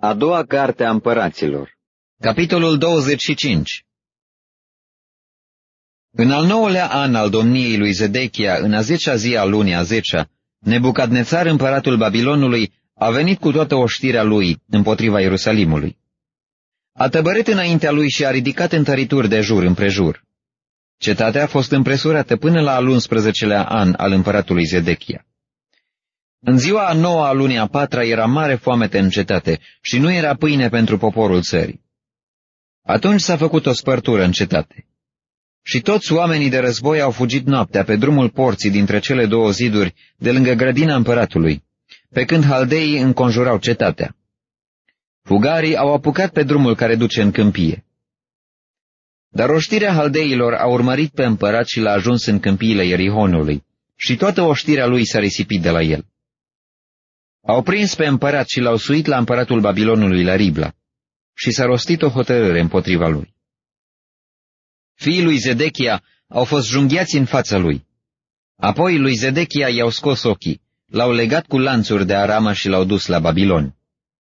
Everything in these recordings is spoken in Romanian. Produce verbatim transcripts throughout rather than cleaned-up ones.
A doua carte a împăraților. Capitolul douăzeci și cinci. În al nouălea an al domniei lui Zedechia, în a zecea zi a lunii a zecea, Nebucadnețar, împăratul Babilonului, a venit cu toată oștirea lui împotriva Ierusalimului. A tăbărât înaintea lui și a ridicat întărituri de jur împrejur. Cetatea a fost împresurată până la al unsprezecelea an al împăratului Zedechia. În ziua a noua a lunii a patra era mare foamete în cetate și nu era pâine pentru poporul țării. Atunci s-a făcut o spărtură în cetate. Și toți oamenii de război au fugit noaptea pe drumul porții dintre cele două ziduri de lângă grădina împăratului, pe când haldeii înconjurau cetatea. Fugarii au apucat pe drumul care duce în câmpie. Dar oștirea haldeilor a urmărit pe împărat și l-a ajuns în câmpiile Ierihonului, și toată oștirea lui s-a risipit de la el. Au prins pe împărat și l-au suit la împăratul Babilonului la Ribla, și s-a rostit o hotărâre împotriva lui. Fiii lui Zedechia au fost junghiați în fața lui. Apoi lui Zedechia i-au scos ochii, l-au legat cu lanțuri de aramă și l-au dus la Babilon.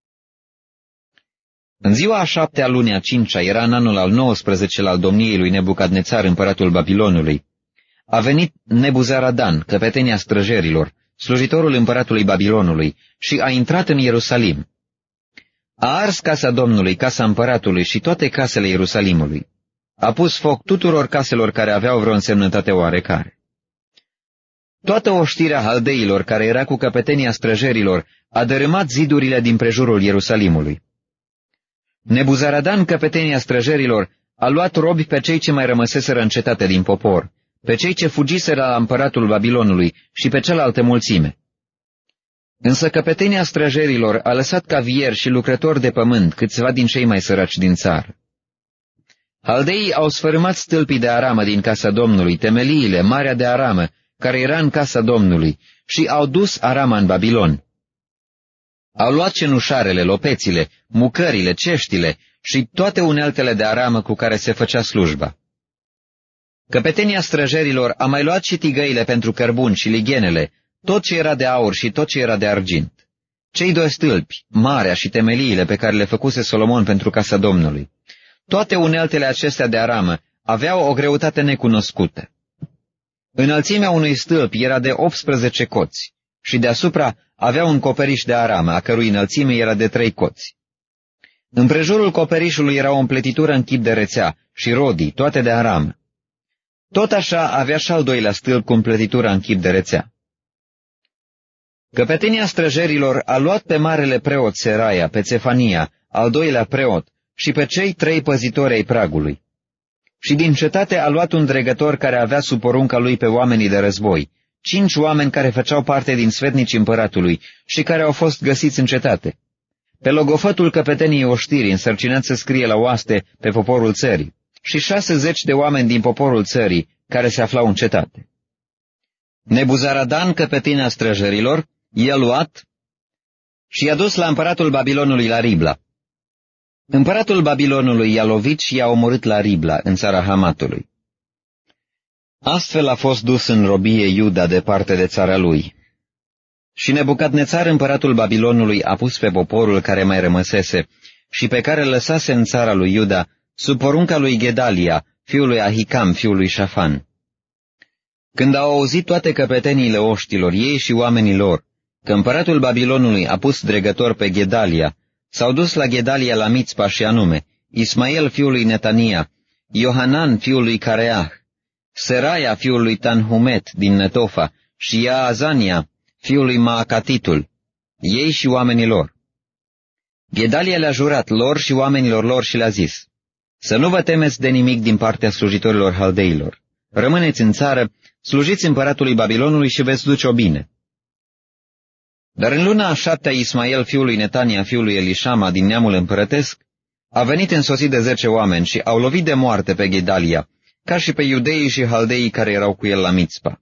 În ziua a șaptea lunii a cincea, era în anul al nouăsprezecelea al domniei lui Nebucadnețar, împăratul Babilonului, a venit Nebuzaradan, căpetenia străjerilor, slujitorul împăratului Babilonului, și a intrat în Ierusalim. A ars casa Domnului, casa împăratului și toate casele Ierusalimului. A pus foc tuturor caselor care aveau vreo însemnătate oarecare. Toată oștirea haldeilor, care era cu căpetenia străjerilor, a dărâmat zidurile din prejurul Ierusalimului. Nebuzaradan, căpetenia străjerilor, a luat robi pe cei ce mai rămăseseră în cetate din popor, pe cei ce fugiseră la împăratul Babilonului și pe cealaltă mulțime. Însă căpetenia străjerilor a lăsat cavieri și lucrători de pământ câțiva din cei mai săraci din țară. Haldeii au sfărâmat stâlpii de aramă din casa Domnului, temeliile, marea de aramă, care era în casa Domnului, și au dus arama în Babilon. Au luat cenușarele, lopețile, mucările, ceștile și toate uneltele de aramă cu care se făcea slujba. Căpetenia străjerilor a mai luat și tigăile pentru cărbuni și lighenele, tot ce era de aur și tot ce era de argint. Cei doi stâlpi, marea și temeliile pe care le făcuse Solomon pentru casa Domnului. Toate uneltele acestea de aramă aveau o greutate necunoscută. Înălțimea unui stâlp era de optsprezece coți și deasupra avea un coperiș de aramă, a cărui înălțime era de trei coți. Împrejurul coperișului era o împletitură în chip de rețea și rodii, toate de aramă. Tot așa avea și al doilea stâlp cu împletitura în chip de rețea. Căpetenia străjerilor a luat pe marele preot Seraia, pe Țefania, al doilea preot, și pe cei trei păzitori ai pragului. Și din cetate a luat un dregător care avea sub porunca lui pe oamenii de război, cinci oameni care făceau parte din sfetnicii împăratului și care au fost găsiți în cetate. Pe logofătul căpeteniei oștirii, însărcinat să scrie la oaste pe poporul țării, și șase zeci de oameni din poporul țării care se aflau în cetate. Nebuzaradan, căpetenia străjerilor, i-a luat și i-a dus la împăratul Babilonului la Ribla. Împăratul Babilonului i-a lovit și i-a omorât la Ribla, în țara Hamatului. Astfel a fost dus în robie Iuda departe de țara lui. Și Nebucadnețar, împăratul Babilonului, a pus pe poporul care mai rămăsese și pe care lăsase în țara lui Iuda, sub porunca lui Gedalia, fiul lui Ahicam, fiul lui Șafan. Când au auzit toate căpeteniile oștilor, ei și oamenii lor, că împăratul Babilonului a pus dregător pe Gedalia, s-au dus la Gedalia la Mițpa și anume Ismael fiul lui Netania, Iohanan fiul lui Careah, Seraia fiul lui Tanhumet din Netofa și Iaazania fiul lui Maacatitul, ei și oamenii lor. Gedalia le-a jurat lor și oamenilor lor și le-a zis: să nu vă temeți de nimic din partea slujitorilor haldeilor. Rămâneți în țară, slujiți împăratului Babilonului și veți duce-o bine. Dar în luna a șaptea, Ismael fiul lui Netania, fiul lui Elișama, din neamul împărătesc, a venit însoțit de zece oameni și au lovit de moarte pe Gedalia, ca și pe iudeii și haldeii care erau cu el la Mițpa.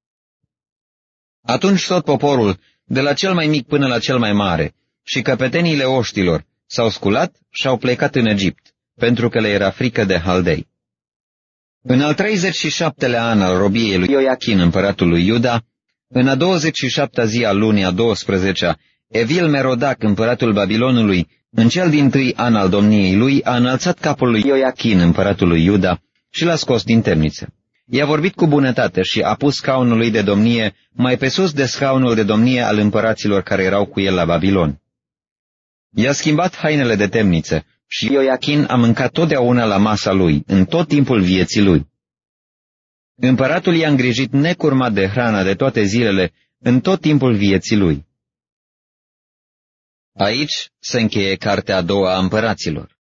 Atunci tot poporul, de la cel mai mic până la cel mai mare, și căpeteniile oștilor, s-au sculat și au plecat în Egipt, pentru că le era frică de haldei. În al treizeci și șaptelea an al robiei lui Ioiachin, împăratul lui Iuda, în a douăzeci și șaptea zi a lunii a douăsprezecea, Evil Merodac, împăratul Babilonului, În cel dintâi an al domniei lui a înălțat capul lui Ioiachin, împăratul lui Iuda, și l-a scos din temniță. I-a vorbit cu bunătate și a pus scaunul lui de domnie mai pe sus de scaunul de domnie al împăraților care erau cu el la Babilon. I-a schimbat hainele de temniță și Ioiachin a mâncat totdeauna la masa lui, în tot timpul vieții lui. Împăratul i-a îngrijit necurmat de hrana de toate zilele, în tot timpul vieții lui. Aici se încheie cartea a doua a împăraților.